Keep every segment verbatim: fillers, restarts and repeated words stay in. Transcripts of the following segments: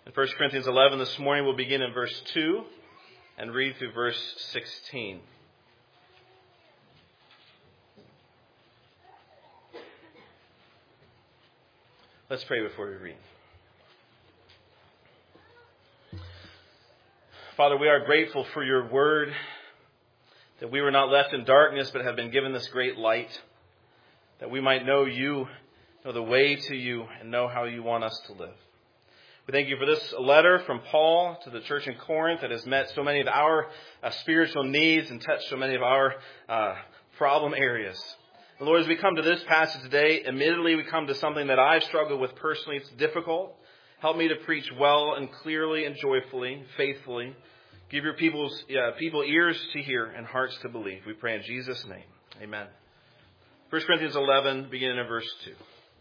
In First Corinthians eleven this morning, we'll begin in verse two and read through verse sixteen. Let's pray before we read. Father, we are grateful for your word, that we were not left in darkness but have been given this great light, that we might know you, know the way to you, and know how you want us to live. We thank you for this letter from Paul to the church in Corinth that has met so many of our uh, spiritual needs and touched so many of our uh, problem areas. And Lord, as we come to this passage today, admittedly we come to something that I've struggled with personally. It's difficult. Help me to preach well and clearly and joyfully, faithfully. Give your people's, uh, people ears to hear and hearts to believe. We pray in Jesus' name. Amen. First Corinthians eleven, beginning in verse two.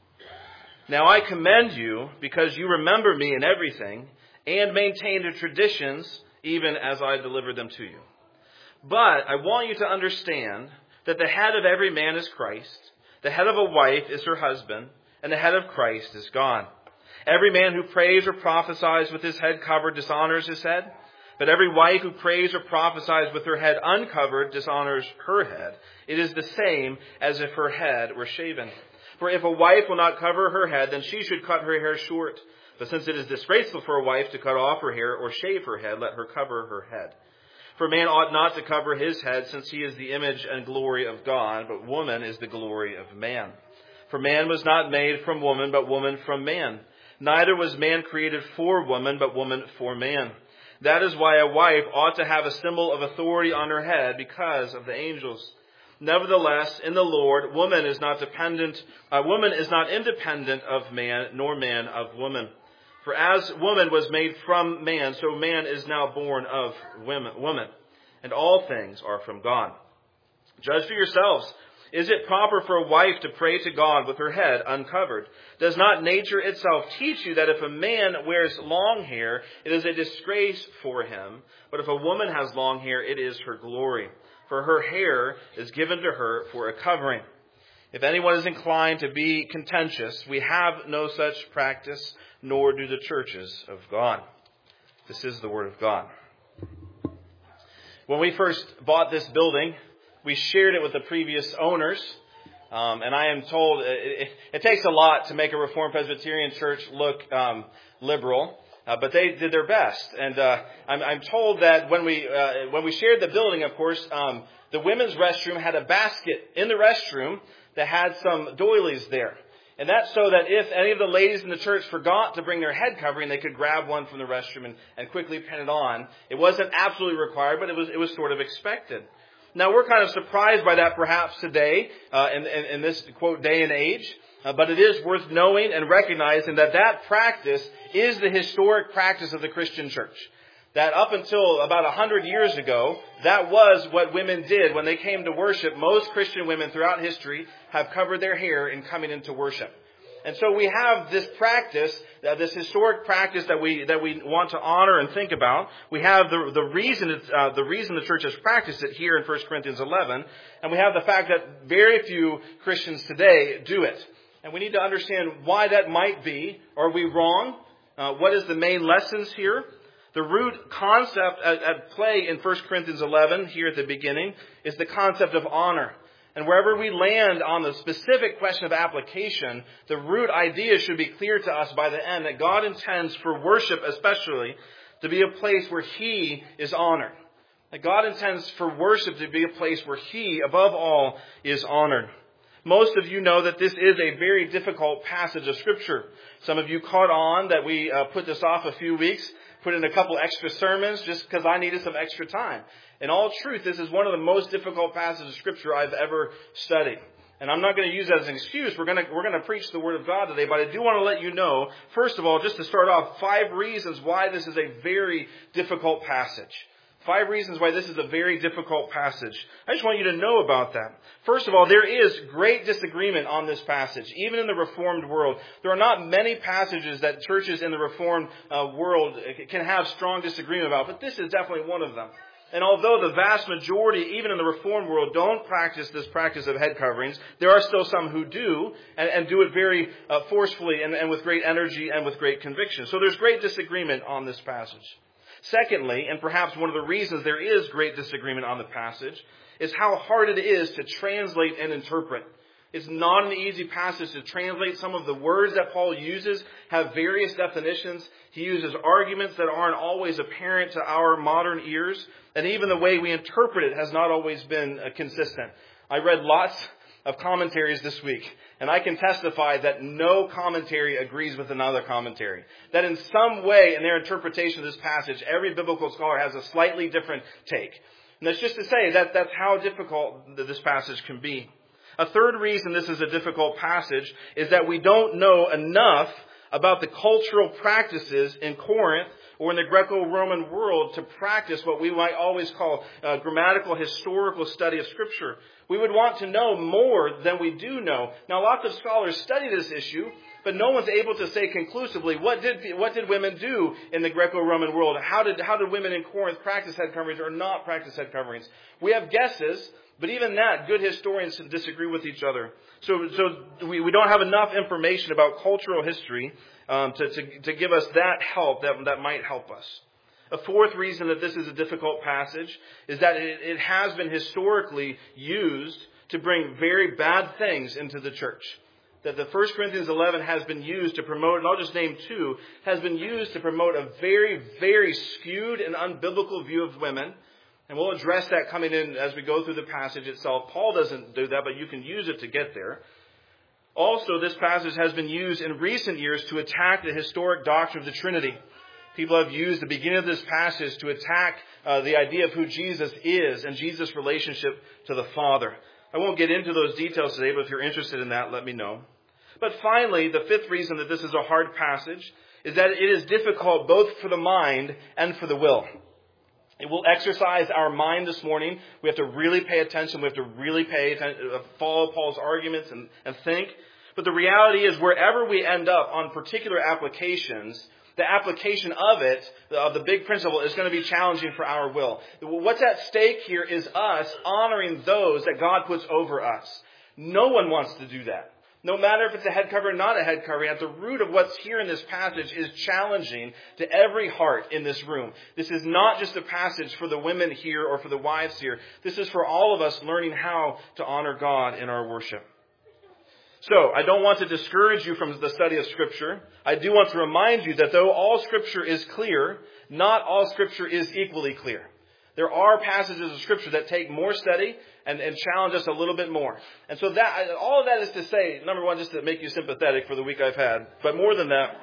Now I commend you because you remember me in everything and maintain the traditions even as I delivered them to you. But I want you to understand that the head of every man is Christ, the head of a wife is her husband, and the head of Christ is God. Every man who prays or prophesies with his head covered dishonors his head, but every wife who prays or prophesies with her head uncovered dishonors her head. It is the same as if her head were shaven. For if a wife will not cover her head, then she should cut her hair short. But since it is disgraceful for a wife to cut off her hair or shave her head, let her cover her head. For man ought not to cover his head, since he is the image and glory of God, but woman is the glory of man. For man was not made from woman, but woman from man. Neither was man created for woman, but woman for man. That is why a wife ought to have a symbol of authority on her head because of the angels. Nevertheless, in the Lord, woman is not dependent, uh, woman is not independent of man, nor man of woman. For as woman was made from man, so man is now born of women, woman. And all things are from God. Judge for yourselves. Is it proper for a wife to pray to God with her head uncovered? Does not nature itself teach you that if a man wears long hair, it is a disgrace for him? But if a woman has long hair, it is her glory. For her hair is given to her for a covering. If anyone is inclined to be contentious, we have no such practice, nor do the churches of God. This is the word of God. When we first bought this building, we shared it with the previous owners. Um, and I am told it, it, it takes a lot to make a Reformed Presbyterian church look um, liberal. Uh, but they did their best, and uh, I'm, I'm told that when we uh, when we shared the building, of course, um, the women's restroom had a basket in the restroom that had some doilies there, and that's so that if any of the ladies in the church forgot to bring their head covering, they could grab one from the restroom and, and quickly pin it on. It wasn't absolutely required, but it was it was sort of expected. Now we're kind of surprised by that, perhaps today uh, in, in, in this quote day and age. Uh, but it is worth knowing and recognizing that that practice is the historic practice of the Christian church. That up until about a hundred years ago, that was what women did when they came to worship. Most Christian women throughout history have covered their hair in coming into worship. And so we have this practice, uh, this historic practice that we that we want to honor and think about. We have the the reason it's, uh, the reason the church has practiced it here in First Corinthians eleven, and we have the fact that very few Christians today do it. And we need to understand why that might be. Are we wrong? Uh, what is the main lessons here? The root concept at, at play in First Corinthians eleven, here at the beginning, is the concept of honor. And wherever we land on the specific question of application, the root idea should be clear to us by the end that God intends for worship especially to be a place where He is honored. That God intends for worship to be a place where He, above all, is honored. Most of you know that this is a very difficult passage of Scripture. Some of you caught on that we uh, put this off a few weeks, put in a couple extra sermons just because I needed some extra time. In all truth, this is one of the most difficult passages of Scripture I've ever studied. And I'm not going to use that as an excuse. We're going to, we're going to preach the Word of God today, but I do want to let you know, first of all, just to start off, five reasons why this is a very difficult passage. Five reasons why this is a very difficult passage. I just want you to know about that. First of all, there is great disagreement on this passage, even in the Reformed world. There are not many passages that churches in the Reformed uh, world can have strong disagreement about, but this is definitely one of them. And although the vast majority, even in the Reformed world, don't practice this practice of head coverings, there are still some who do, and, and do it very uh, forcefully and, and with great energy and with great conviction. So there's great disagreement on this passage. Secondly, and perhaps one of the reasons there is great disagreement on the passage, is how hard it is to translate and interpret. It's not an easy passage to translate. Some of the words that Paul uses have various definitions. He uses arguments that aren't always apparent to our modern ears. And even the way we interpret it has not always been uh, consistent. I read lots of commentaries this week, and I can testify that no commentary agrees with another commentary. That in some way in their interpretation of this passage, every biblical scholar has a slightly different take. And that's just to say that that's how difficult this passage can be. A third reason this is a difficult passage is that we don't know enough about the cultural practices in Corinth or in the Greco-Roman world to practice what we might always call a grammatical, historical study of Scripture. We would want to know more than we do know. Now, lots of scholars study this issue, but no one's able to say conclusively what did what did women do in the Greco-Roman world. How did how did women in Corinth practice head coverings or not practice head coverings? We have guesses. But even that, good historians disagree with each other. So, so we, we don't have enough information about cultural history um, to, to, to give us that help that, that might help us. A fourth reason that this is a difficult passage is that it, it has been historically used to bring very bad things into the church. That the First Corinthians eleven has been used to promote, and I'll just name two, has been used to promote a very, very skewed and unbiblical view of women. And we'll address that coming in as we go through the passage itself. Paul doesn't do that, but you can use it to get there. Also, this passage has been used in recent years to attack the historic doctrine of the Trinity. People have used the beginning of this passage to attack uh, the idea of who Jesus is and Jesus' relationship to the Father. I won't get into those details today, but if you're interested in that, let me know. But finally, the fifth reason that this is a hard passage is that it is difficult both for the mind and for the will. It will exercise our mind this morning. We have to really pay attention. We have to really pay attention, follow Paul's arguments and, and think. But the reality is wherever we end up on particular applications, the application of it, of the big principle, is going to be challenging for our will. What's at stake here is us honoring those that God puts over us. No one wants to do that. No matter if it's a head covering or not a head covering, at the root of what's here in this passage is challenging to every heart in this room. This is not just a passage for the women here or for the wives here. This is for all of us learning how to honor God in our worship. So, I don't want to discourage you from the study of Scripture. I do want to remind you that though all Scripture is clear, not all Scripture is equally clear. There are passages of Scripture that take more study and, and challenge us a little bit more. And so that all of that is to say, number one, just to make you sympathetic for the week I've had. But more than that,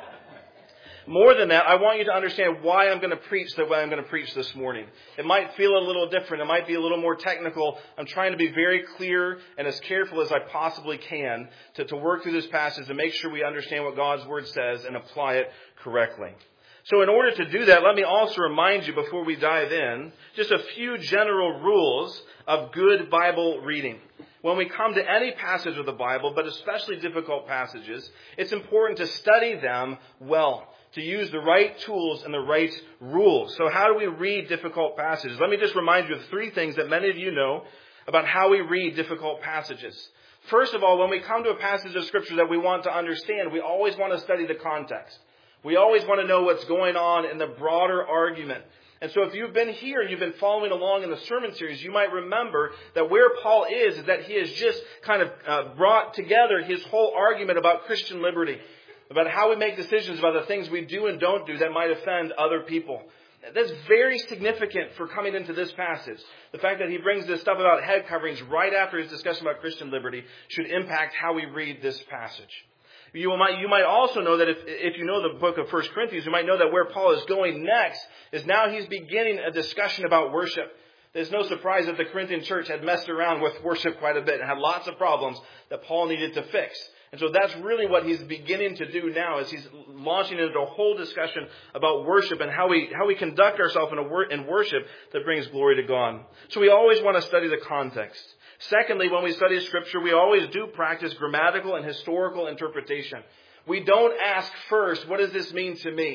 more than that, I want you to understand why I'm going to preach the way I'm going to preach this morning. It might feel a little different. It might be a little more technical. I'm trying to be very clear and as careful as I possibly can to, to work through this passage and make sure we understand what God's Word says and apply it correctly. So in order to do that, let me also remind you before we dive in, just a few general rules of good Bible reading. When we come to any passage of the Bible, but especially difficult passages, it's important to study them well, to use the right tools and the right rules. So how do we read difficult passages? Let me just remind you of three things that many of you know about how we read difficult passages. First of all, when we come to a passage of Scripture that we want to understand, we always want to study the context. We always want to know what's going on in the broader argument. And so if you've been here and you've been following along in the sermon series, you might remember that where Paul is, is that he has just kind of uh, brought together his whole argument about Christian liberty, about how we make decisions about the things we do and don't do that might offend other people. That's very significant for coming into this passage. The fact that he brings this stuff about head coverings right after his discussion about Christian liberty should impact how we read this passage. You might, you might also know that if, if you know the book of First Corinthians, you might know that where Paul is going next is now he's beginning a discussion about worship. There's no surprise that the Corinthian church had messed around with worship quite a bit and had lots of problems that Paul needed to fix. And so that's really what he's beginning to do now, is he's launching into a whole discussion about worship and how we how we conduct ourselves in, a wor- in worship that brings glory to God. So we always want to study the context. Secondly, when we study Scripture, we always do practice grammatical and historical interpretation. We don't ask first, what does this mean to me?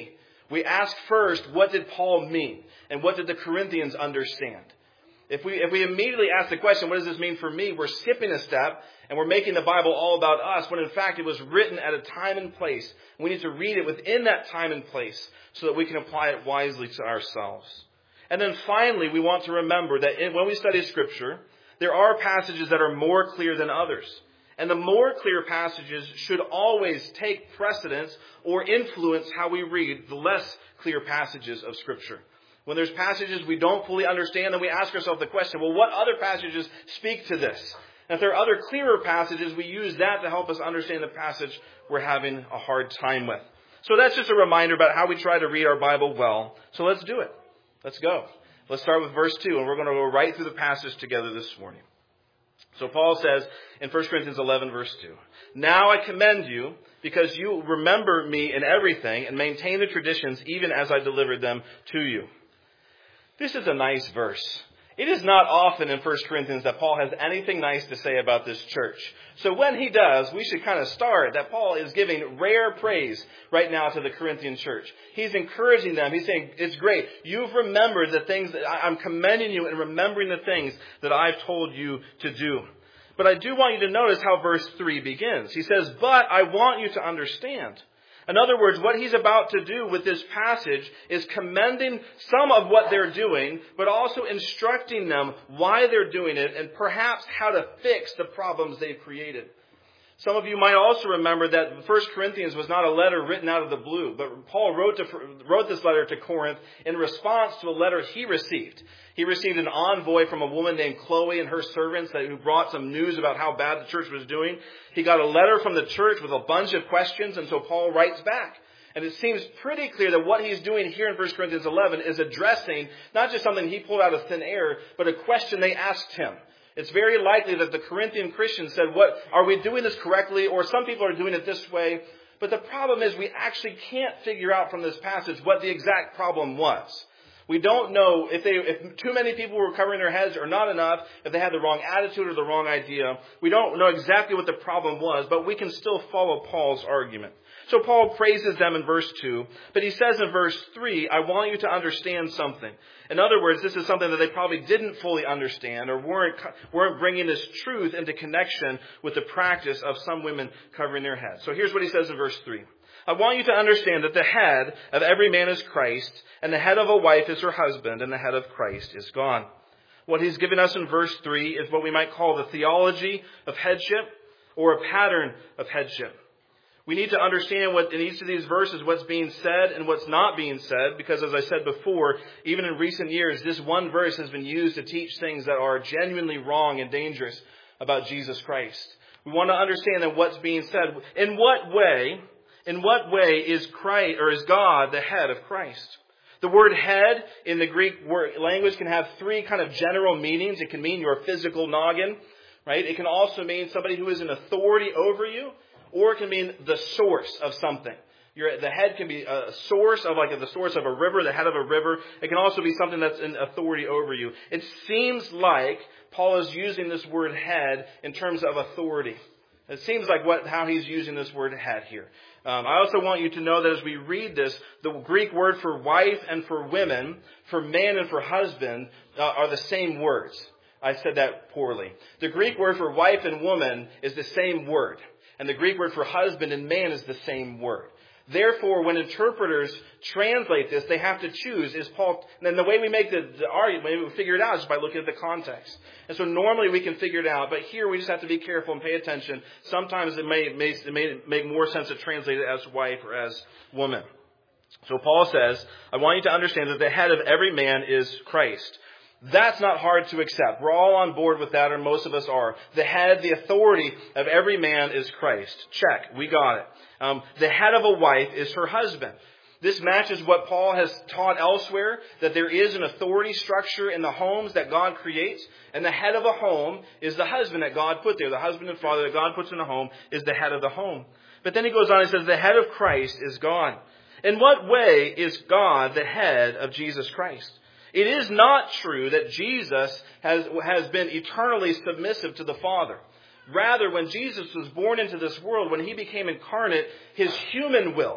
We ask first, what did Paul mean? And what did the Corinthians understand? If we if we immediately ask the question, what does this mean for me? We're skipping a step and we're making the Bible all about us when in fact it was written at a time and place. We need to read it within that time and place so that we can apply it wisely to ourselves. And then finally, we want to remember that when we study Scripture, there are passages that are more clear than others. And the more clear passages should always take precedence or influence how we read the less clear passages of Scripture. When there's passages we don't fully understand, then we ask ourselves the question, well, what other passages speak to this? And if there are other clearer passages, we use that to help us understand the passage we're having a hard time with. So that's just a reminder about how we try to read our Bible well. So let's do it. Let's go. Let's start with verse two, and we're going to go right through the passage together this morning. So Paul says in First Corinthians eleven, verse two, "Now I commend you because you remember me in everything and maintain the traditions even as I delivered them to you." This is a nice verse. It is not often in First Corinthians that Paul has anything nice to say about this church. So when he does, we should kind of start that Paul is giving rare praise right now to the Corinthian church. He's encouraging them. He's saying, it's great. You've remembered the things that I'm commending you and remembering the things that I've told you to do. But I do want you to notice how verse three begins. He says, "But I want you to understand." In other words, what he's about to do with this passage is commending some of what they're doing, but also instructing them why they're doing it and perhaps how to fix the problems they've created. Some of you might also remember that First Corinthians was not a letter written out of the blue, but Paul wrote, to, wrote this letter to Corinth in response to a letter he received. He received an envoy from a woman named Chloe and her servants that, who brought some news about how bad the church was doing. He got a letter from the church with a bunch of questions, and so Paul writes back. And it seems pretty clear that what he's doing here in First Corinthians eleven is addressing not just something he pulled out of thin air, but a question they asked him. It's very likely that the Corinthian Christians said, "What are we doing this correctly?" Or some people are doing it this way. But the problem is we actually can't figure out from this passage what the exact problem was. We don't know if they, if too many people were covering their heads or not enough, if they had the wrong attitude or the wrong idea. We don't know exactly what the problem was, but we can still follow Paul's argument. So Paul praises them in verse two, but he says in verse three, "I want you to understand something." In other words, this is something that they probably didn't fully understand or weren't, weren't bringing this truth into connection with the practice of some women covering their heads. So here's what he says in verse three. "I want you to understand that the head of every man is Christ, and the head of a wife is her husband, and the head of Christ is God." What he's given us in verse three is what we might call the theology of headship or a pattern of headship. We need to understand what in each of these verses what's being said and what's not being said, because as I said before, even in recent years, this one verse has been used to teach things that are genuinely wrong and dangerous about Jesus Christ. We want to understand that what's being said. In what way, in what way is Christ or is God the head of Christ? The word head in the Greek word, language can have three kind of general meanings. It can mean your physical noggin, right? It can also mean somebody who is an authority over you. Or it can mean the source of something. Your, the head can be a source of like the source of a river, the head of a river. It can also be something that's in authority over you. It seems like Paul is using this word head in terms of authority. It seems like what how he's using this word head here. Um, I also want you to know that as we read this, the Greek word for wife and for women, for man and for husband, uh, are the same words. I said that poorly. The Greek word for wife and woman is the same word. And the Greek word for husband and man is the same word. Therefore, when interpreters translate this, they have to choose, is Paul, and the way we make the, the argument, we figure it out is by looking at the context. And so normally we can figure it out, but here we just have to be careful and pay attention. Sometimes it may, may, it may make more sense to translate it as wife or as woman. So Paul says, "I want you to understand that the head of every man is Christ." That's not hard to accept. We're all on board with that, or most of us are. The head, the authority of every man is Christ. Check. We got it. Um, the head of a wife is her husband. This matches what Paul has taught elsewhere, that there is an authority structure in the homes that God creates, and the head of a home is the husband that God put there. The husband and father that God puts in a home is the head of the home. But then he goes on and says, the head of Christ is God. In what way is God the head of Jesus Christ? It is not true that Jesus has, has been eternally submissive to the Father. Rather, when Jesus was born into this world, when he became incarnate, his human will,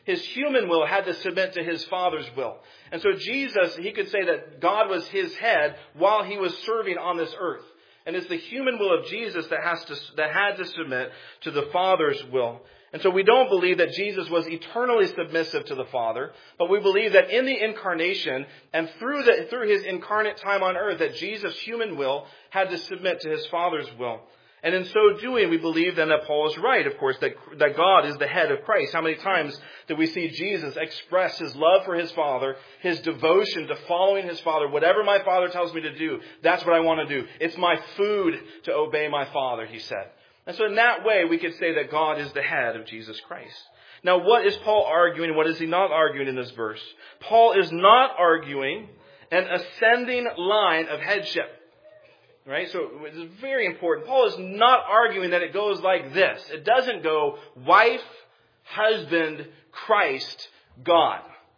His human will had to submit to his Father's will. And so Jesus, he could say that God was his head while he was serving on this earth. And it's the human will of Jesus that has to, that had to submit to the Father's will. And so we don't believe that Jesus was eternally submissive to the Father, but we believe that in the incarnation and through the, through his incarnate time on earth, that Jesus' human will had to submit to his Father's will. And in so doing, we believe then that Paul is right, of course, that, that God is the head of Christ. How many times do we see Jesus express his love for his Father, his devotion to following his Father? Whatever my Father tells me to do, that's what I want to do. It's my food to obey my Father, he said. And so in that way, we could say that God is the head of Jesus Christ. Now, what is Paul arguing and what is he not arguing in this verse? Paul is not arguing an ascending line of headship. Right? So it's very important. Paul is not arguing that it goes like this. It doesn't go wife, husband, Christ, God.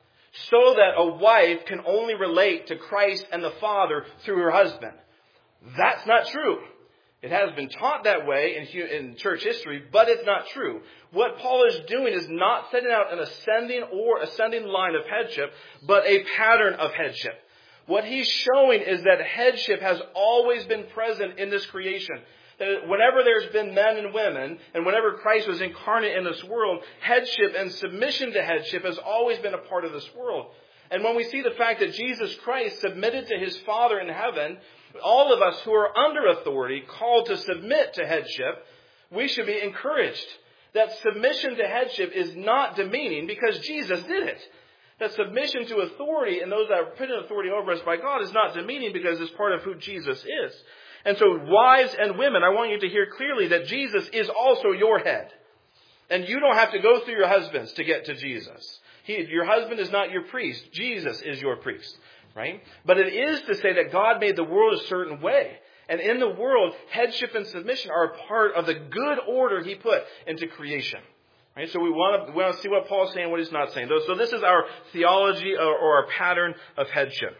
So that a wife can only relate to Christ and the Father through her husband. That's not true. It has been taught that way in, in church history, but it's not true. What Paul is doing is not setting out an ascending or ascending line of headship, but a pattern of headship. What he's showing is that headship has always been present in this creation. That whenever there's been men and women, and whenever Christ was incarnate in this world, headship and submission to headship has always been a part of this world. And when we see the fact that Jesus Christ submitted to his Father in heaven, all of us who are under authority, called to submit to headship, we should be encouraged. That submission to headship is not demeaning because Jesus did it. That submission to authority and those that are put in authority over us by God is not demeaning because it's part of who Jesus is. And so wives and women, I want you to hear clearly that Jesus is also your head. And you don't have to go through your husbands to get to Jesus. He, your husband is not your priest. Jesus is your priest. Right? But it is to say that God made the world a certain way. And in the world, headship and submission are a part of the good order he put into creation. Right? So we want to, we want to see what Paul's saying, what he's not saying. So this is our theology or, or our pattern of headship.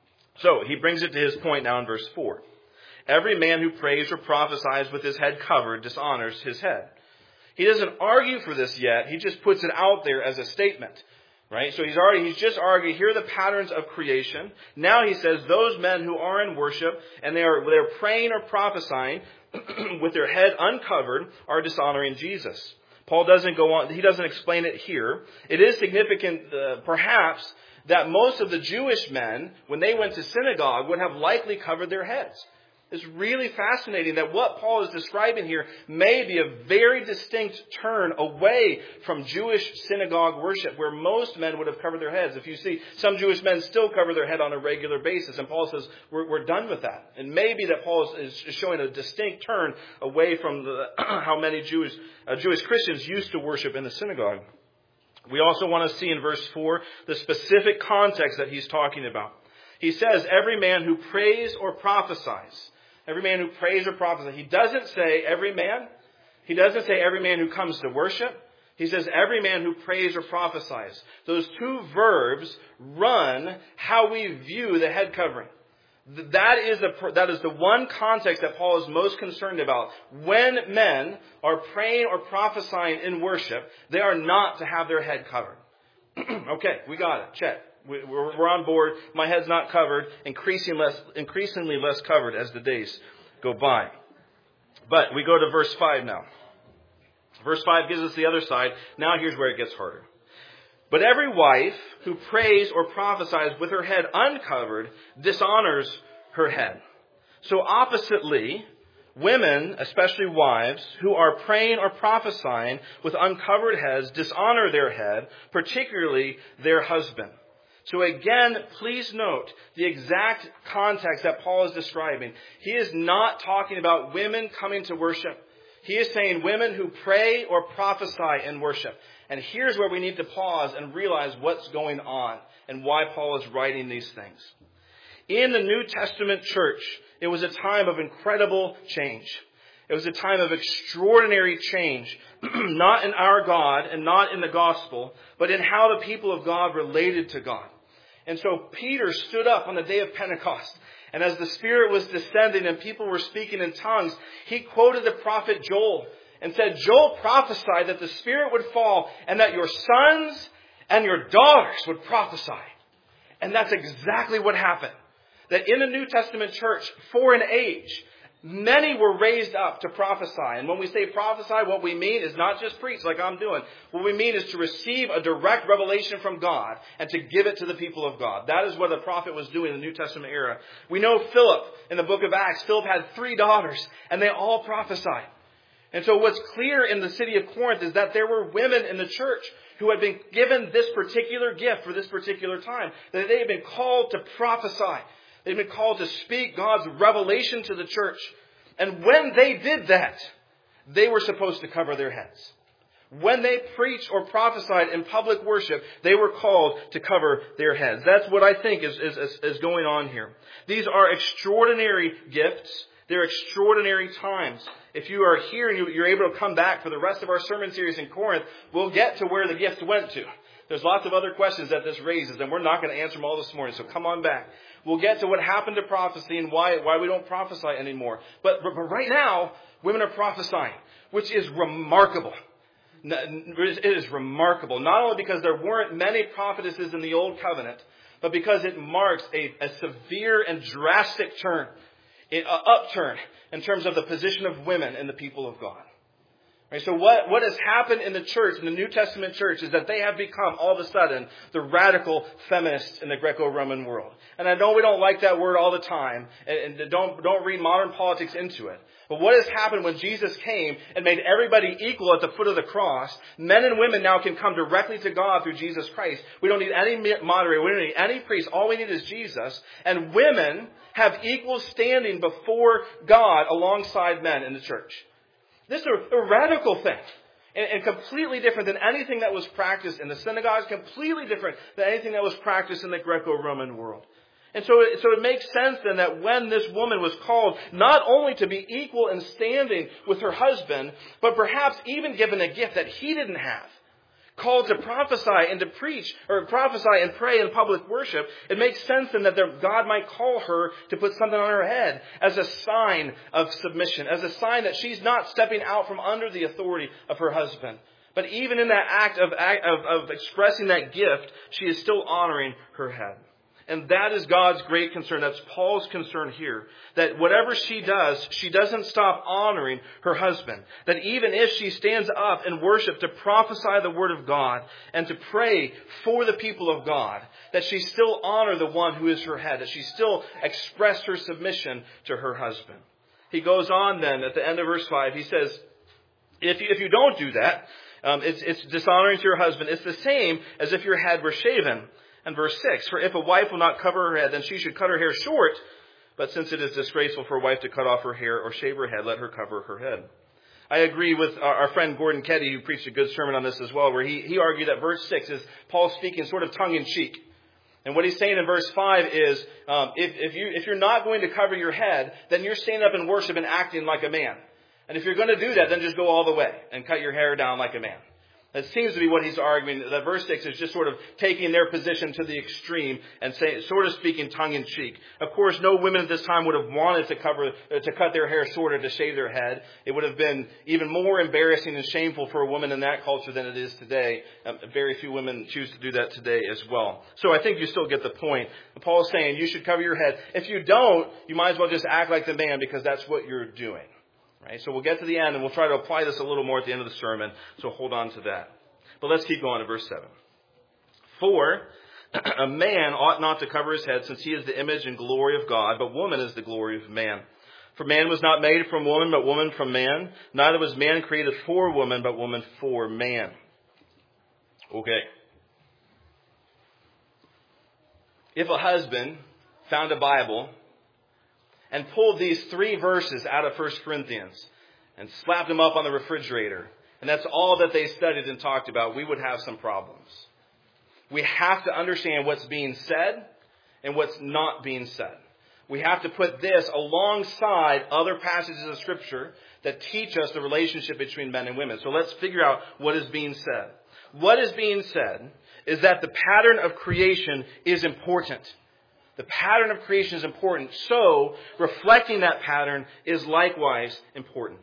So he brings it to his point now in verse four. Every man who prays or prophesies with his head covered dishonors his head. He doesn't argue for this yet. He just puts it out there as a statement. Right? So he's already, he's just argued, here are the patterns of creation. Now he says those men who are in worship and they are, they're praying or prophesying with their head uncovered are dishonoring Jesus. Paul doesn't go on, he doesn't explain it here. It is significant, uh, perhaps, that most of the Jewish men, when they went to synagogue, would have likely covered their heads. It's really fascinating that what Paul is describing here may be a very distinct turn away from Jewish synagogue worship, where most men would have covered their heads. If you see, some Jewish men still cover their head on a regular basis, and Paul says, we're, we're done with that. And maybe that Paul is showing a distinct turn away from the, how many Jewish, uh, Jewish Christians used to worship in the synagogue. We also want to see in verse four the specific context that he's talking about. He says, every man who prays or prophesies. Every man who prays or prophesies. He doesn't say every man. He doesn't say every man who comes to worship. He says every man who prays or prophesies. Those two verbs run how we view the head covering. That is, the, that is the one context that Paul is most concerned about. When men are praying or prophesying in worship, they are not to have their head covered. Okay, we got it. Check. We're on board. My head's not covered. Increasing less, increasingly less covered as the days go by. But we go to verse five now. Verse five gives us the other side. Now here's where it gets harder. But every wife who prays or prophesies with her head uncovered dishonors her head. So oppositely, women, especially wives, who are praying or prophesying with uncovered heads dishonor their head, particularly their husband. So again, please note the exact context that Paul is describing. He is not talking about women coming to worship. He is saying women who pray or prophesy in worship. And here's where we need to pause and realize what's going on and why Paul is writing these things. In the New Testament church, it was a time of incredible change. It was a time of extraordinary change, not in our God and not in the gospel, but in how the people of God related to God. And so Peter stood up on the day of Pentecost. And as the Spirit was descending and people were speaking in tongues, he quoted the prophet Joel and said, Joel prophesied that the Spirit would fall and that your sons and your daughters would prophesy. And that's exactly what happened. That in the New Testament church, for an age, many were raised up to prophesy. And when we say prophesy, what we mean is not just preach like I'm doing. What we mean is to receive a direct revelation from God and to give it to the people of God. That is what the prophet was doing in the New Testament era. We know Philip in the book of Acts. Philip had three daughters and they all prophesied. And so what's clear in the city of Corinth is that there were women in the church who had been given this particular gift for this particular time. That they had been called to prophesy. They'd been called to speak God's revelation to the church. And when they did that, they were supposed to cover their heads. When they preached or prophesied in public worship, they were called to cover their heads. That's what I think is, is, is going on here. These are extraordinary gifts. They're extraordinary times. If you are here and you're able to come back for the rest of our sermon series in Corinth, we'll get to where the gifts went to. There's lots of other questions that this raises, and we're not going to answer them all this morning, so come on back. We'll get to what happened to prophecy and why, why we don't prophesy anymore. But, but, but right now, women are prophesying, which is remarkable. It is remarkable, not only because there weren't many prophetesses in the Old Covenant, but because it marks a, a severe and drastic turn, an upturn in terms of the position of women in the people of God. Right, so what, what has happened in the church, in the New Testament church, is that they have become, all of a sudden, the radical feminists in the Greco-Roman world. And I know we don't like that word all the time, and, and don't, don't read modern politics into it. But what has happened when Jesus came and made everybody equal at the foot of the cross, men and women now can come directly to God through Jesus Christ. We don't need any moderator, we don't need any priest, all we need is Jesus. And women have equal standing before God alongside men in the church. This is a, a radical thing and, and completely different than anything that was practiced in the synagogues, completely different than anything that was practiced in the Greco-Roman world. And so it, so it makes sense then that when this woman was called not only to be equal in standing with her husband, but perhaps even given a gift that he didn't have, called to prophesy and to preach, or prophesy and pray in public worship, it makes sense then that there, God might call her to put something on her head as a sign of submission, as a sign that she's not stepping out from under the authority of her husband. But even in that act of, of, of expressing that gift, she is still honoring her head. And that is God's great concern. That's Paul's concern here. That whatever she does, she doesn't stop honoring her husband. That even if she stands up in worship to prophesy the word of God and to pray for the people of God, that she still honor the one who is her head. That she still express her submission to her husband. He goes on then at the end of verse five. He says, if you, if you don't do that, um, it's, it's dishonoring to your husband. It's the same as if your head were shaven. And verse six, for if a wife will not cover her head, then she should cut her hair short. But since it is disgraceful for a wife to cut off her hair or shave her head, let her cover her head. I agree with our, our friend Gordon Keddy, who preached a good sermon on this as well, where he, he argued that verse six is Paul speaking sort of tongue-in-cheek. And what he's saying in verse five is, um, if, if, you, if you're not going to cover your head, then you're standing up in worship and acting like a man. And if you're going to do that, then just go all the way and cut your hair down like a man. That seems to be what he's arguing. That verse six is just sort of taking their position to the extreme and saying, sort of speaking tongue-in-cheek. Of course, no women at this time would have wanted to cover, uh, to cut their hair short or to shave their head. It would have been even more embarrassing and shameful for a woman in that culture than it is today. Um, very few women choose to do that today as well. So I think you still get the point. Paul's saying you should cover your head. If you don't, you might as well just act like the man because that's what you're doing. Right? So we'll get to the end and we'll try to apply this a little more at the end of the sermon. So hold on to that. But let's keep going to verse seven. For a man ought not to cover his head, since he is the image and glory of God, but woman is the glory of man. For man was not made from woman, but woman from man. Neither was man created for woman, but woman for man. Okay. If a husband found a Bible and pulled these three verses out of First Corinthians and slapped them up on the refrigerator, and that's all that they studied and talked about, we would have some problems. We have to understand what's being said and what's not being said. We have to put this alongside other passages of Scripture that teach us the relationship between men and women. So let's figure out what is being said. What is being said is that the pattern of creation is important. The pattern of creation is important. So reflecting that pattern is likewise important.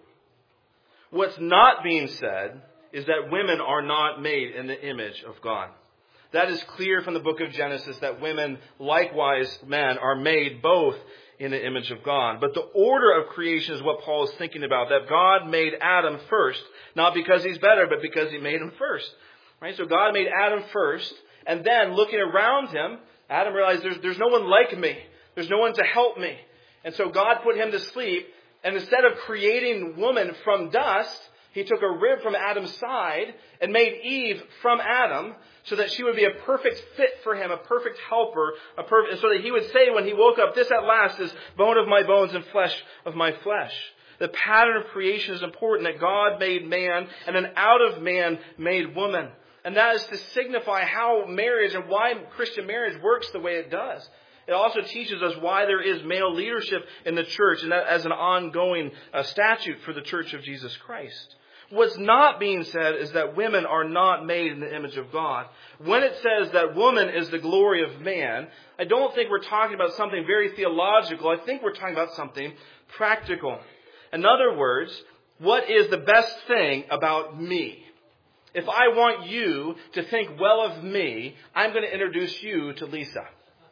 What's not being said is that women are not made in the image of God. That is clear from the book of Genesis, that women, likewise men, are made both in the image of God. But the order of creation is what Paul is thinking about, that God made Adam first, not because he's better, but because he made him first. Right? So God made Adam first, and then looking around him, Adam realized there's, there's no one like me. There's no one to help me. And so God put him to sleep, and instead of creating woman from dust, he took a rib from Adam's side and made Eve from Adam so that she would be a perfect fit for him, a perfect helper, a perfect, so that he would say when he woke up, this at last is bone of my bones and flesh of my flesh. The pattern of creation is important, that God made man and then out of man made woman. And that is to signify how marriage and why Christian marriage works the way it does. It also teaches us why there is male leadership in the church, and that as an ongoing uh, statute for the Church of Jesus Christ. What's not being said is that women are not made in the image of God. When it says that woman is the glory of man, I don't think we're talking about something very theological. I think we're talking about something practical. In other words, what is the best thing about me? If I want you to think well of me, I'm going to introduce you to Lisa.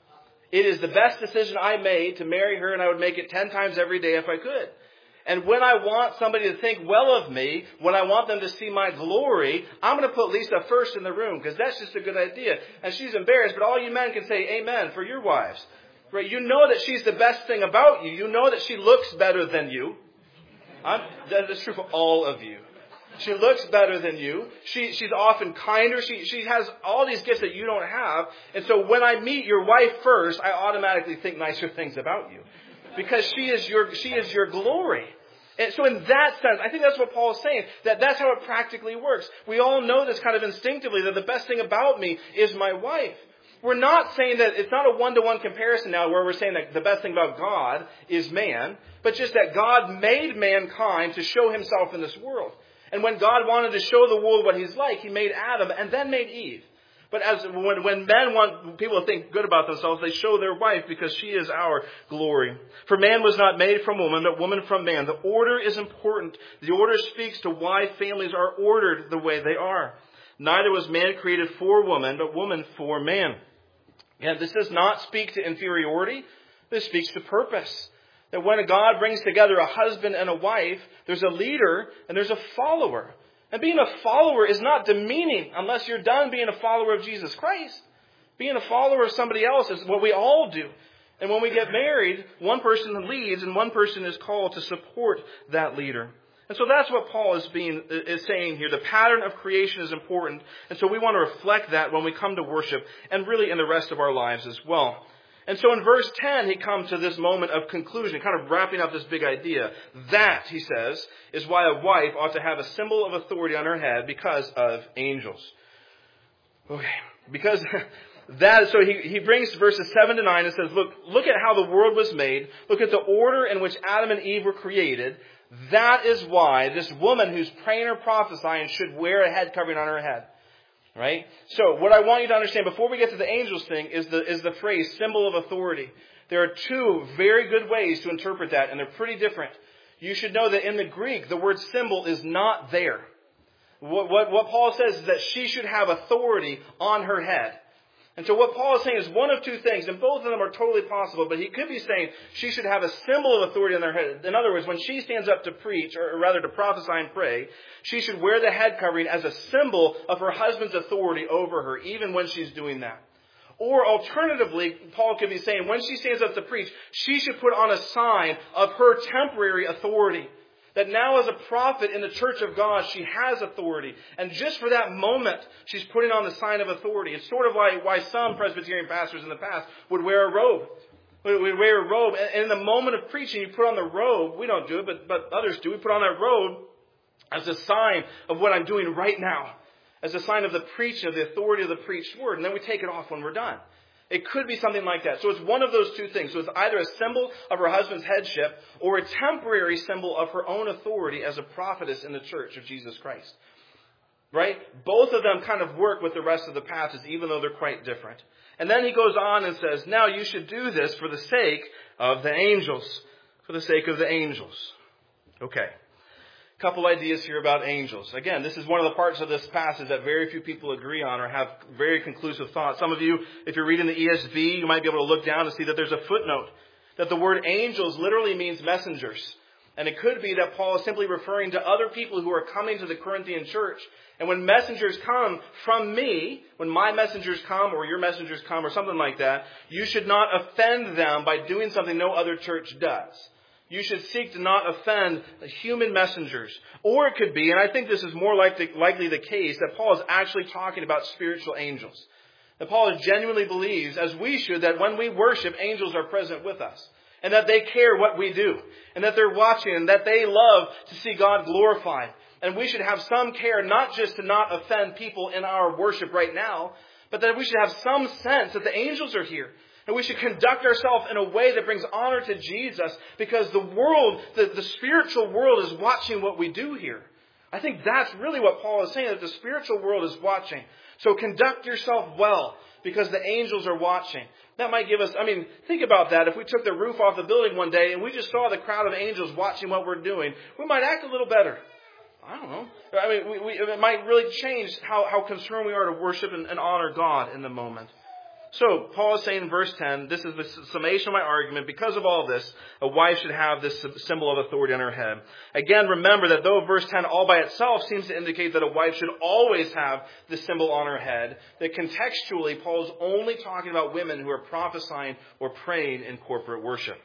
It is the best decision I made to marry her, and I would make it ten times every day if I could. And when I want somebody to think well of me, when I want them to see my glory, I'm going to put Lisa first in the room because that's just a good idea. And she's embarrassed, but all you men can say amen for your wives. Right? You know that she's the best thing about you. You know that she looks better than you. I'm, that is true for all of you. She looks better than you. She, she's often kinder. She, she has all these gifts that you don't have. And so when I meet your wife first, I automatically think nicer things about you. Because she is your, she is your glory. And so in that sense, I think that's what Paul is saying, that that's how it practically works. We all know this kind of instinctively, that the best thing about me is my wife. We're not saying that it's not a one-to-one comparison now where we're saying that the best thing about God is man, but just that God made mankind to show himself in this world. And when God wanted to show the world what he's like, he made Adam and then made Eve. But as when, when men want people to think good about themselves, they show their wife because she is our glory. For man was not made from woman, but woman from man. The order is important. The order speaks to why families are ordered the way they are. Neither was man created for woman, but woman for man. And this does not speak to inferiority. This speaks to purpose. That when God brings together a husband and a wife, there's a leader and there's a follower. And being a follower is not demeaning unless you're done being a follower of Jesus Christ. Being a follower of somebody else is what we all do. And when we get married, one person leads and one person is called to support that leader. And so that's what Paul is being is saying here. The pattern of creation is important. And so we want to reflect that when we come to worship and really in the rest of our lives as well. And so in verse ten, he comes to this moment of conclusion, kind of wrapping up this big idea. That, he says, is why a wife ought to have a symbol of authority on her head because of angels. Okay, because that, so he, he brings verses seven to nine and says, look, look at how the world was made. Look at the order in which Adam and Eve were created. That is why this woman who's praying or prophesying should wear a head covering on her head. Right? So what I want you to understand before we get to the angels thing is the, is the phrase symbol of authority. There are two very good ways to interpret that, and they're pretty different. You should know that in the Greek, the word symbol is not there. What, what, what Paul says is that she should have authority on her head. And so what Paul is saying is one of two things, and both of them are totally possible, but he could be saying she should have a symbol of authority on their head. In other words, when she stands up to preach, or rather to prophesy and pray, she should wear the head covering as a symbol of her husband's authority over her, even when she's doing that. Or alternatively, Paul could be saying when she stands up to preach, she should put on a sign of her temporary authority. That now as a prophet in the church of God, she has authority. And just for that moment, she's putting on the sign of authority. It's sort of like why some Presbyterian pastors in the past would wear a robe. Would wear a robe. And in the moment of preaching, you put on the robe. We don't do it, but, but others do. We put on that robe as a sign of what I'm doing right now. As a sign of the preaching, of the authority of the preached word. And then we take it off when we're done. It could be something like that. So it's one of those two things. So it's either a symbol of her husband's headship or a temporary symbol of her own authority as a prophetess in the church of Jesus Christ. Right? Both of them kind of work with the rest of the passage, even though they're quite different. And then he goes on and says, now you should do this for the sake of the angels. For the sake of the angels. Okay. A couple ideas here about angels. Again, this is one of the parts of this passage that very few people agree on or have very conclusive thoughts. Some of you, if you're reading the E S V, you might be able to look down and see that there's a footnote that the word angels literally means messengers. And it could be that Paul is simply referring to other people who are coming to the Corinthian church. And when messengers come from me, when my messengers come or your messengers come or something like that, you should not offend them by doing something no other church does. You should seek to not offend the human messengers. Or it could be, and I think this is more likely, likely the case, that Paul is actually talking about spiritual angels. That Paul genuinely believes, as we should, that when we worship, angels are present with us. And that they care what we do. And that they're watching and that they love to see God glorified. And we should have some care not just to not offend people in our worship right now, but that we should have some sense that the angels are here. And we should conduct ourselves in a way that brings honor to Jesus because the world, the, the spiritual world is watching what we do here. I think that's really what Paul is saying, that the spiritual world is watching. So conduct yourself well because the angels are watching. That might give us, I mean, think about that. If we took the roof off the building one day and we just saw the crowd of angels watching what we're doing, we might act a little better. I don't know. I mean, we, we, it might really change how, how concerned we are to worship and, and honor God in the moment. So, Paul is saying in verse ten, this is the summation of my argument. Because of all this, a wife should have this symbol of authority on her head. Again, remember that though verse ten all by itself seems to indicate that a wife should always have this symbol on her head, that contextually, Paul is only talking about women who are prophesying or praying in corporate worship.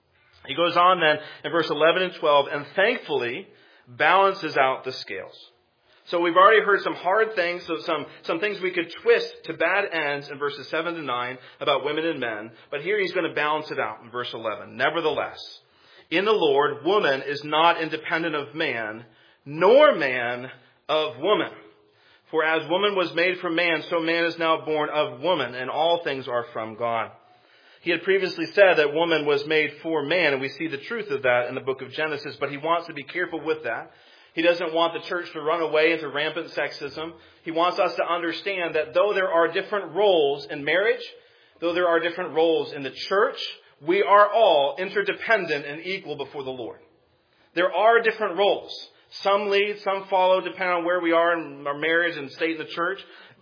He goes on then in verse eleven and twelve, and thankfully balances out the scales. So we've already heard some hard things, so some, some things we could twist to bad ends in verses seven to nine about women and men. But here he's going to balance it out in verse eleven. Nevertheless, in the Lord, woman is not independent of man, nor man of woman. For as woman was made from man, so man is now born of woman, and all things are from God. He had previously said that woman was made for man, and we see the truth of that in the book of Genesis, but he wants to be careful with that. He doesn't want the church to run away into rampant sexism. He wants us to understand that though there are different roles in marriage, though there are different roles in the church, we are all interdependent and equal before the Lord. There are different roles. Some lead, some follow, depending on where we are in our marriage and state in the church.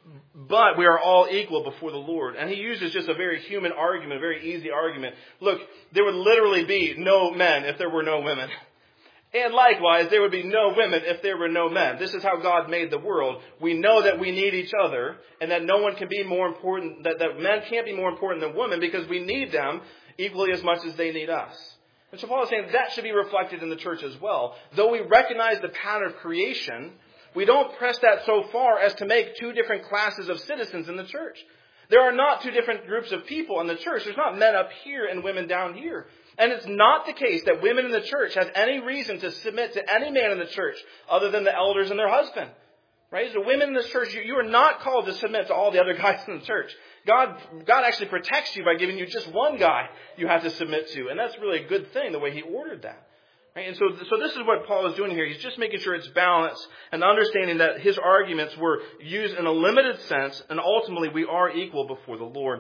But we are all equal before the Lord. And he uses just a very human argument, a very easy argument. Look, there would literally be no men if there were no women. And likewise, there would be no women if there were no men. This is how God made the world. We know that we need each other and that no one can be more important, that, that men can't be more important than women because we need them equally as much as they need us. And so Paul is saying that should be reflected in the church as well. Though we recognize the pattern of creation, we don't press that so far as to make two different classes of citizens in the church. There are not two different groups of people in the church. There's not men up here and women down here. And it's not the case that women in the church have any reason to submit to any man in the church other than the elders and their husband. Right? So women in the church, you, you are not called to submit to all the other guys in the church. God, God actually protects you by giving you just one guy you have to submit to. And that's really a good thing, the way he ordered that. Right? And so, so this is what Paul is doing here. He's just making sure it's balanced and understanding that his arguments were used in a limited sense, and ultimately we are equal before the Lord.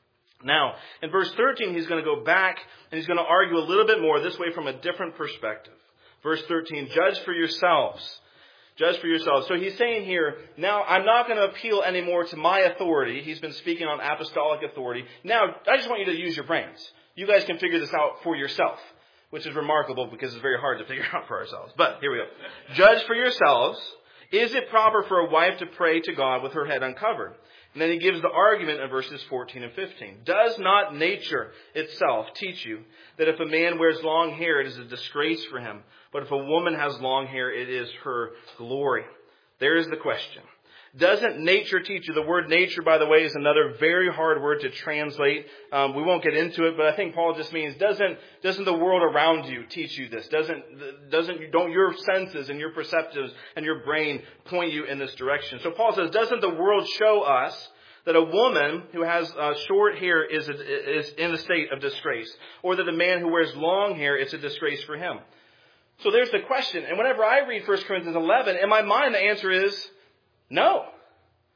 Now, in verse thirteen, he's going to go back and he's going to argue a little bit more, this way from a different perspective. Verse thirteen, judge for yourselves. Judge for yourselves. So he's saying here, now I'm not going to appeal anymore to my authority. He's been speaking on apostolic authority. Now, I just want you to use your brains. You guys can figure this out for yourself, which is remarkable because it's very hard to figure out for ourselves. But here we go. Judge for yourselves. Is it proper for a wife to pray to God with her head uncovered? And then he gives the argument in verses fourteen and fifteen. Does not nature itself teach you that if a man wears long hair, it is a disgrace for him? But if a woman has long hair, it is her glory. There is the question. Doesn't nature teach you? The word nature, by the way, is another very hard word to translate. Um, we won't get into it, but I think Paul just means, doesn't, doesn't the world around you teach you this? Doesn't, doesn't, don't your senses and your perceptives and your brain point you in this direction? So Paul says, doesn't the world show us that a woman who has uh, short hair is, a, is in a state of disgrace? Or that a man who wears long hair, it's a disgrace for him? So there's the question. And whenever I read First Corinthians eleven, in my mind, the answer is no.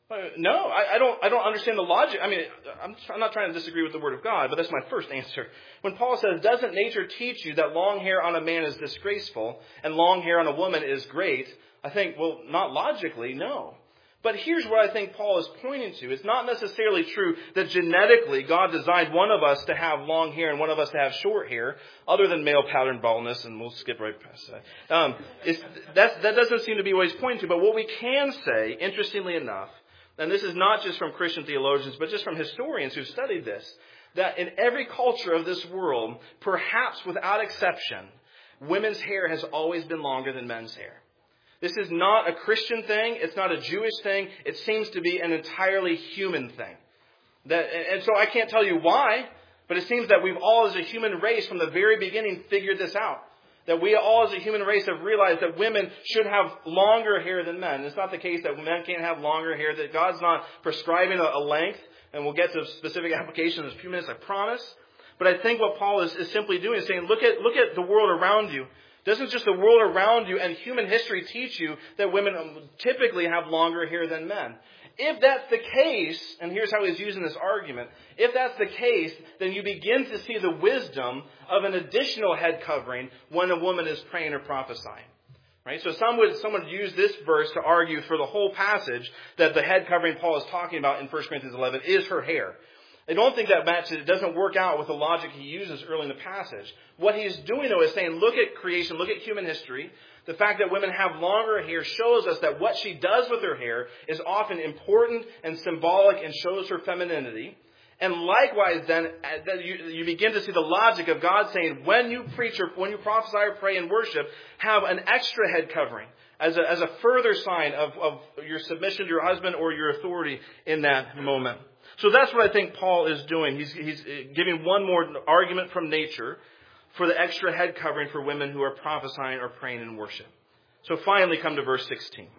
No, I, I don't I don't understand the logic. I mean, I'm, I'm not trying to disagree with the Word of God, but that's my first answer. When Paul says, doesn't nature teach you that long hair on a man is disgraceful and long hair on a woman is great? I think, well, not logically, no. But here's what I think Paul is pointing to. It's not necessarily true that genetically God designed one of us to have long hair and one of us to have short hair, other than male pattern baldness, and we'll skip right past that. Um, it's, that's, that doesn't seem to be what he's pointing to. But what we can say, interestingly enough, and this is not just from Christian theologians, but just from historians who've studied this, that in every culture of this world, perhaps without exception, women's hair has always been longer than men's hair. This is not a Christian thing. It's not a Jewish thing. It seems to be an entirely human thing. That, and so I can't tell you why, but it seems that we've all as a human race from the very beginning figured this out. That we all as a human race have realized that women should have longer hair than men. It's not the case that men can't have longer hair, that God's not prescribing a, a length, and we'll get to specific applications in a few minutes, I promise. But I think what Paul is, is simply doing is saying, look at, look at the world around you. Doesn't just the world around you and human history teach you that women typically have longer hair than men? If that's the case, and here's how he's using this argument, if that's the case, then you begin to see the wisdom of an additional head covering when a woman is praying or prophesying. Right? So some would, some would use this verse to argue for the whole passage that the head covering Paul is talking about in First Corinthians eleven is her hair. I don't think that matches. It doesn't work out with the logic he uses early in the passage. What he's doing, though, is saying, look at creation, look at human history. The fact that women have longer hair shows us that what she does with her hair is often important and symbolic and shows her femininity. And likewise, then, you begin to see the logic of God saying, when you preach or when you prophesy or pray and worship, have an extra head covering as a, as a further sign of, of your submission to your husband or your authority in that moment. So that's what I think Paul is doing. He's, he's giving one more argument from nature for the extra head covering for women who are prophesying or praying in worship. So finally come to verse sixteen.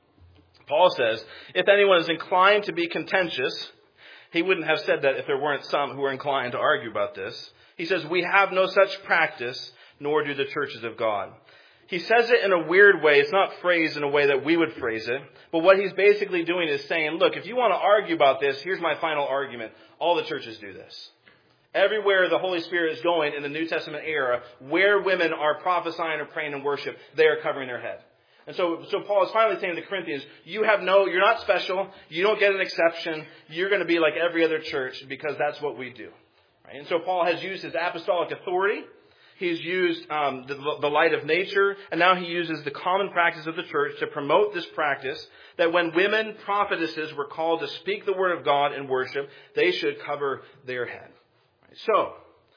Paul says, if anyone is inclined to be contentious, he wouldn't have said that if there weren't some who were inclined to argue about this. He says, we have no such practice, nor do the churches of God. He says it in a weird way. It's not phrased in a way that we would phrase it. But what he's basically doing is saying, look, if you want to argue about this, here's my final argument. All the churches do this. Everywhere the Holy Spirit is going in the New Testament era, where women are prophesying or praying in worship, they are covering their head. And so, so Paul is finally saying to the Corinthians, you have no, you're not special. You don't get an exception. You're going to be like every other church because that's what we do. Right? And so Paul has used his apostolic authority. He's used um, the, the light of nature, and now he uses the common practice of the church to promote this practice that when women prophetesses were called to speak the word of God in worship, they should cover their head. So,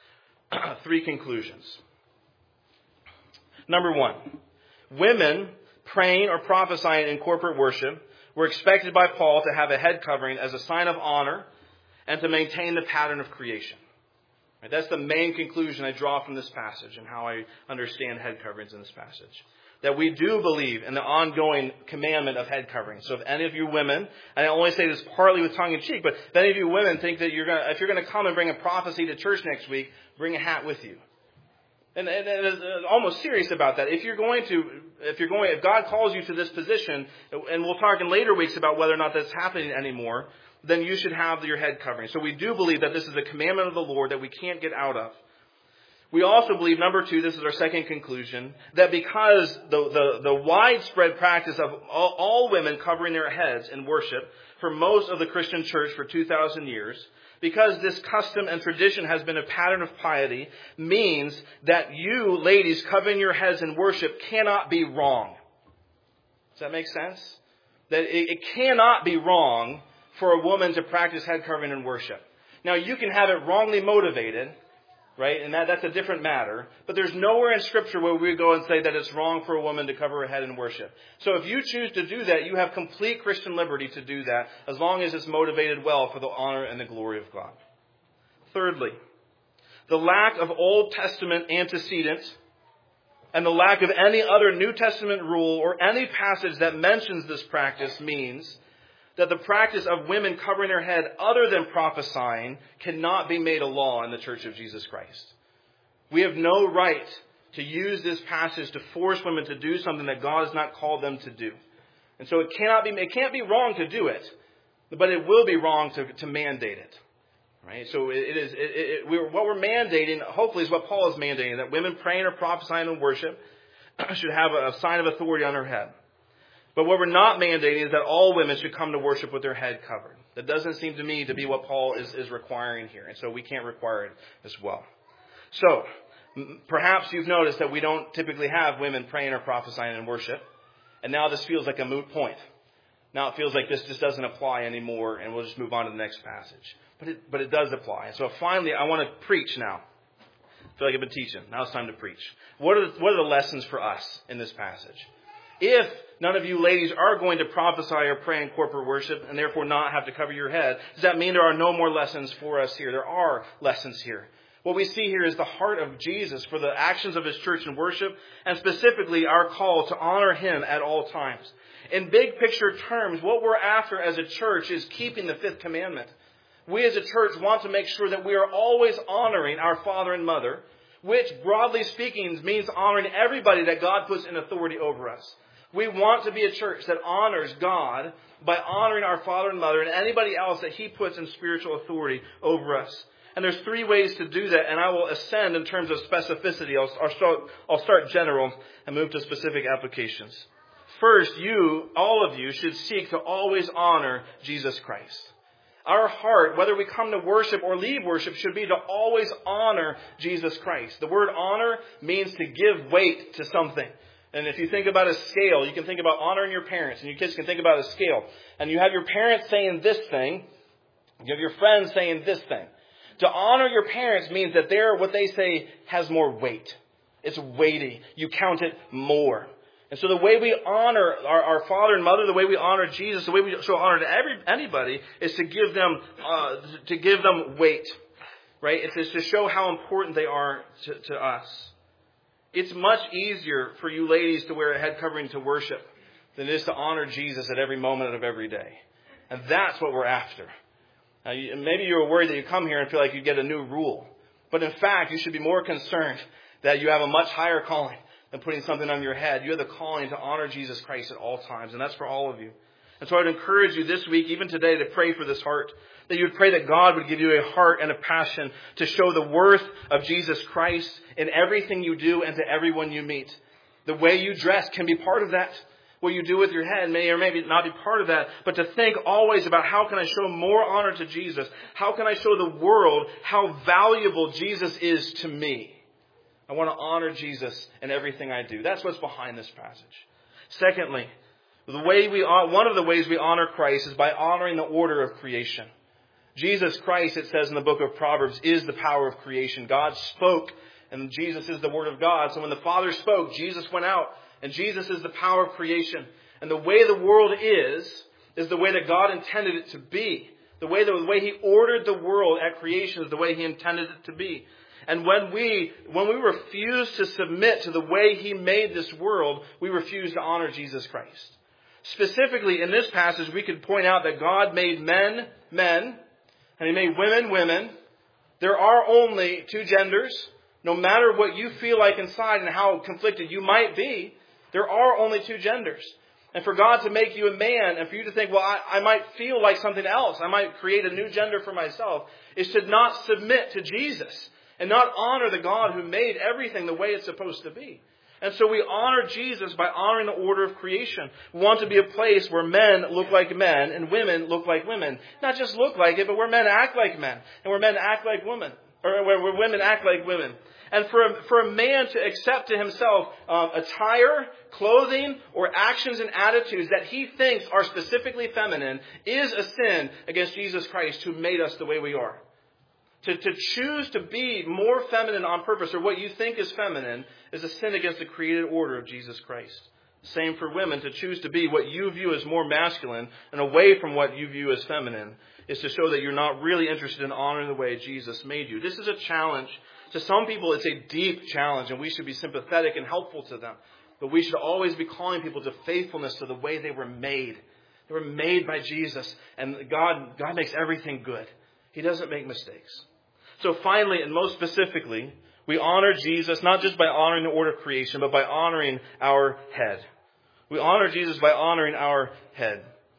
three conclusions. Number one, women praying or prophesying in corporate worship were expected by Paul to have a head covering as a sign of honor and to maintain the pattern of creation. Right, that's the main conclusion I draw from this passage and how I understand head coverings in this passage. That we do believe in the ongoing commandment of head covering. So if any of you women, and I only say this partly with tongue in cheek, but if any of you women think that you're going to, if you're going to come and bring a prophecy to church next week, bring a hat with you. And, and, and it's almost serious about that. If you're going to, if you're going, if God calls you to this position, and we'll talk in later weeks about whether or not that's happening anymore, then you should have your head covering. So we do believe that this is a commandment of the Lord that we can't get out of. We also believe, number two, this is our second conclusion, that because the, the, the widespread practice of all, all women covering their heads in worship for most of the Christian church for two thousand years, because this custom and tradition has been a pattern of piety, means that you, ladies, covering your heads in worship cannot be wrong. Does that make sense? That it, it cannot be wrong for a woman to practice head covering in worship. Now, you can have it wrongly motivated, right? And that, that's a different matter. But there's nowhere in Scripture where we go and say that it's wrong for a woman to cover her head in worship. So if you choose to do that, you have complete Christian liberty to do that, as long as it's motivated well for the honor and the glory of God. Thirdly, the lack of Old Testament antecedents and the lack of any other New Testament rule or any passage that mentions this practice means that the practice of women covering their head other than prophesying cannot be made a law in the Church of Jesus Christ. We have no right to use this passage to force women to do something that God has not called them to do. And so it cannot be, it can't be wrong to do it, But it will be wrong to, to mandate it. Right? So it, it is, it, it, we're, what we're mandating, hopefully, is what Paul is mandating, that women praying or prophesying in worship should have a, a sign of authority on their head. But what we're not mandating is that all women should come to worship with their head covered. That doesn't seem to me to be what Paul is, is requiring here. And so we can't require it as well. So, m- perhaps you've noticed that we don't typically have women praying or prophesying in worship. And now this feels like a moot point. Now it feels like this just doesn't apply anymore, and we'll just move on to the next passage. But it, but it does apply. And so finally, I want to preach now. I feel like I've been teaching. Now it's time to preach. What are the, what are the lessons for us in this passage? If none of you ladies are going to prophesy or pray in corporate worship and therefore not have to cover your head, does that mean there are no more lessons for us here? There are lessons here. What we see here is the heart of Jesus for the actions of his church in worship, and specifically our call to honor him at all times. In big picture terms, what we're after as a church is keeping the fifth commandment. We as a church want to make sure that we are always honoring our father and mother, which broadly speaking means honoring everybody that God puts in authority over us. We want to be a church that honors God by honoring our father and mother and anybody else that he puts in spiritual authority over us. And there's three ways to do that, and I will ascend in terms of specificity. I'll, I'll, start, I'll start general and move to specific applications. First, you, all of you, should seek to always honor Jesus Christ. Our heart, whether we come to worship or leave worship, should be to always honor Jesus Christ. The word honor means to give weight to something. And if you think about a scale, you can think about honoring your parents, and your kids can think about a scale. And you have your parents saying this thing, you have your friends saying this thing. To honor your parents means that they're, what they say has more weight. It's weighty. You count it more. And so the way we honor our, our father and mother, the way we honor Jesus, the way we show honor to every, anybody is to give them uh, to give them weight, right? It's, it's to show how important they are to, to us. It's much easier for you ladies to wear a head covering to worship than it is to honor Jesus at every moment of every day. And that's what we're after. Now, you, maybe you're worried that you come here and feel like you get a new rule. But in fact, you should be more concerned that you have a much higher calling than putting something on your head. You have the calling to honor Jesus Christ at all times. And that's for all of you. And so I'd encourage you this week, even today, to pray for this heart. That you would pray that God would give you a heart and a passion to show the worth of Jesus Christ in everything you do and to everyone you meet. The way you dress can be part of that. What you do with your head may or maybe not be part of that. But to think always about how can I show more honor to Jesus? How can I show the world how valuable Jesus is to me? I want to honor Jesus in everything I do. That's what's behind this passage. Secondly, the way we one of the ways we honor Christ is by honoring the order of creation. Jesus Christ, it says in the book of Proverbs, is the power of creation. God spoke, and Jesus is the Word of God. So when the Father spoke, Jesus went out, and Jesus is the power of creation. And the way the world is, is the way that God intended it to be. The way, the way He ordered the world at creation is the way He intended it to be. And when we, when we refuse to submit to the way He made this world, we refuse to honor Jesus Christ. Specifically, in this passage, we could point out that God made men, men, and He made women, women. There are only two genders. No matter what you feel like inside and how conflicted you might be, there are only two genders. And for God to make you a man and for you to think, well, I, I might feel like something else, I might create a new gender for myself, is to not submit to Jesus and not honor the God who made everything the way it's supposed to be. And so we honor Jesus by honoring the order of creation. We want to be a place where men look like men and women look like women. Not just look like it, but where men act like men and where men act like women. Or where, where women act like women. And for a, for a man to accept to himself um, attire, clothing, or actions and attitudes that he thinks are specifically feminine is a sin against Jesus Christ who made us the way we are. To, to choose to be more feminine on purpose, or what you think is feminine, is a sin against the created order of Jesus Christ. Same for women. To choose to be what you view as more masculine and away from what you view as feminine is to show that you're not really interested in honoring the way Jesus made you. This is a challenge. To some people, it's a deep challenge, and we should be sympathetic and helpful to them. But we should always be calling people to faithfulness to the way they were made. They were made by Jesus, and God, God makes everything good. He doesn't make mistakes. So finally, and most specifically, we honor Jesus not just by honoring the order of creation, but by honoring our head. We honor Jesus by honoring our head.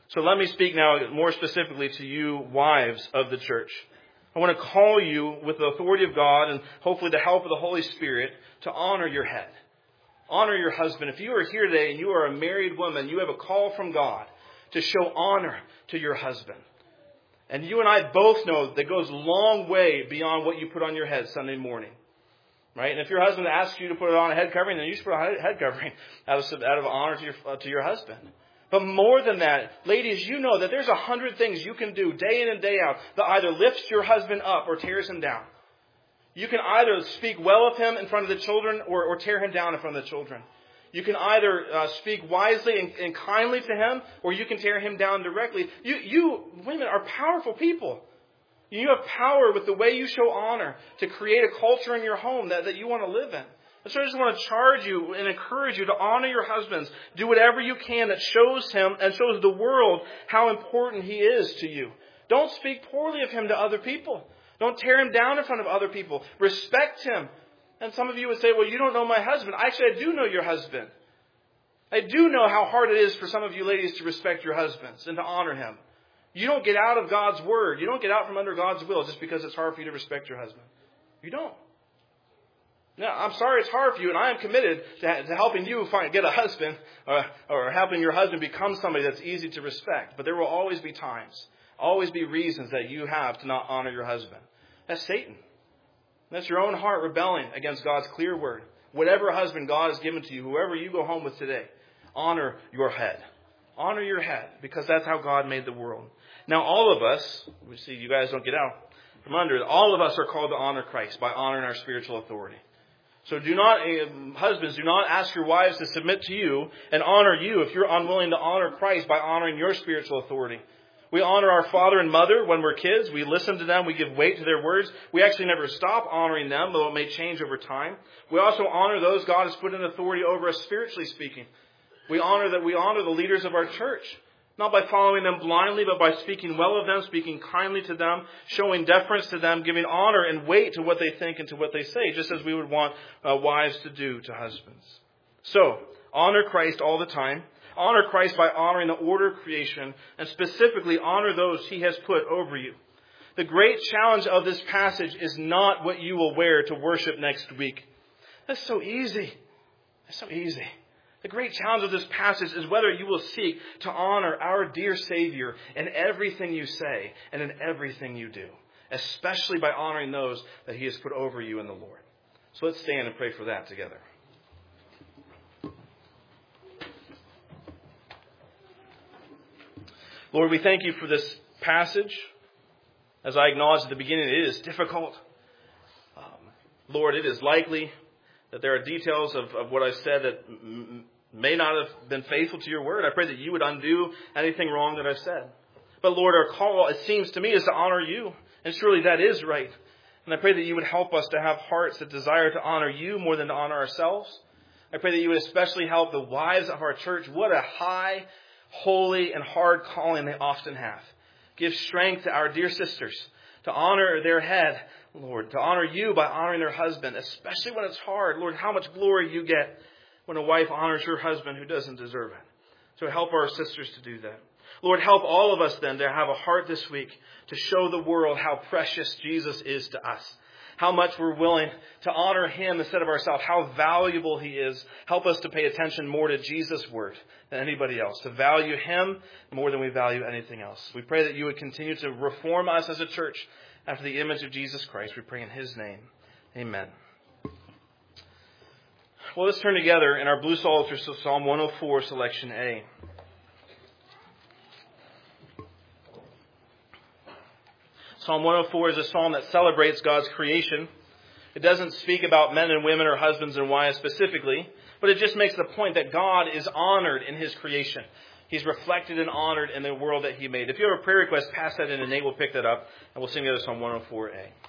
So let me speak now more specifically to you wives of the church. I want to call you with the authority of God and hopefully the help of the Holy Spirit to honor your head. Honor your husband. If you are here today and you are a married woman, you have a call from God to show honor to your husband. And you and I both know that goes a long way beyond what you put on your head Sunday morning. Right? And if your husband asks you to put on a head covering, then you should put on a head covering out of, out of honor to your, uh, to your husband. But more than that, ladies, you know that there's a hundred things you can do day in and day out that either lifts your husband up or tears him down. You can either speak well of him in front of the children or, or tear him down in front of the children. You can either uh, speak wisely and, and kindly to him, or you can tear him down directly. You, you women are powerful people. You have power with the way you show honor to create a culture in your home that, that you want to live in. And so I just want to charge you and encourage you to honor your husbands. Do whatever you can that shows him and shows the world how important he is to you. Don't speak poorly of him to other people. Don't tear him down in front of other people. Respect him. And some of you would say, well, you don't know my husband. Actually, I do know your husband. I do know how hard it is for some of you ladies to respect your husbands and to honor him. You don't get out of God's word. You don't get out from under God's will just because it's hard for you to respect your husband. You don't. Now, I'm sorry it's hard for you, and I am committed to, to helping you find get a husband or, or helping your husband become somebody that's easy to respect. But there will always be times, always be reasons that you have to not honor your husband. That's Satan. That's your own heart rebelling against God's clear word. Whatever husband God has given to you, whoever you go home with today, honor your head. Honor your head, because that's how God made the world. Now, all of us, we see you guys don't get out from under it, all of us are called to honor Christ by honoring our spiritual authority. So do not, uh, husbands, do not ask your wives to submit to you and honor you if you're unwilling to honor Christ by honoring your spiritual authority. We honor our father and mother when we're kids. We listen to them. We give weight to their words. We actually never stop honoring them, though it may change over time. We also honor those God has put in authority over us spiritually speaking. We honor that we honor the leaders of our church, not by following them blindly, but by speaking well of them, speaking kindly to them, showing deference to them, giving honor and weight to what they think and to what they say, just as we would want uh, wives to do to husbands. So, honor Christ all the time. Honor Christ by honoring the order of creation, and specifically honor those he has put over you. The great challenge of this passage is not what you will wear to worship next week. That's so easy. That's so easy. The great challenge of this passage is whether you will seek to honor our dear Savior in everything you say and in everything you do, especially by honoring those that he has put over you in the Lord. So let's stand and pray for that together. Lord, we thank you for this passage. As I acknowledged at the beginning, it is difficult. Um, Lord, it is likely that there are details of, of what I've said that m- may not have been faithful to your word. I pray that you would undo anything wrong that I've said. But Lord, our call, it seems to me, is to honor you. And surely that is right. And I pray that you would help us to have hearts that desire to honor you more than to honor ourselves. I pray that you would especially help the wives of our church. What a high, holy, and hard calling they often have. Give strength to our dear sisters to honor their head, Lord, to honor you by honoring their husband, especially when it's hard. Lord, how much glory you get when a wife honors her husband who doesn't deserve it. So help our sisters to do that. Lord, help all of us then to have a heart this week to show the world how precious Jesus is to us. How much we're willing to honor him instead of ourselves. How valuable he is. Help us to pay attention more to Jesus' word than anybody else. To value him more than we value anything else. We pray that you would continue to reform us as a church after the image of Jesus Christ. We pray in his name. Amen. Well, let's turn together in our blue psalters to Psalm one oh four, selection A. Psalm one oh four is a psalm that celebrates God's creation. It doesn't speak about men and women or husbands and wives specifically, but it just makes the point that God is honored in his creation. He's reflected and honored in the world that he made. If you have a prayer request, pass that in and Nate will pick that up, and we'll sing together Psalm one oh four A.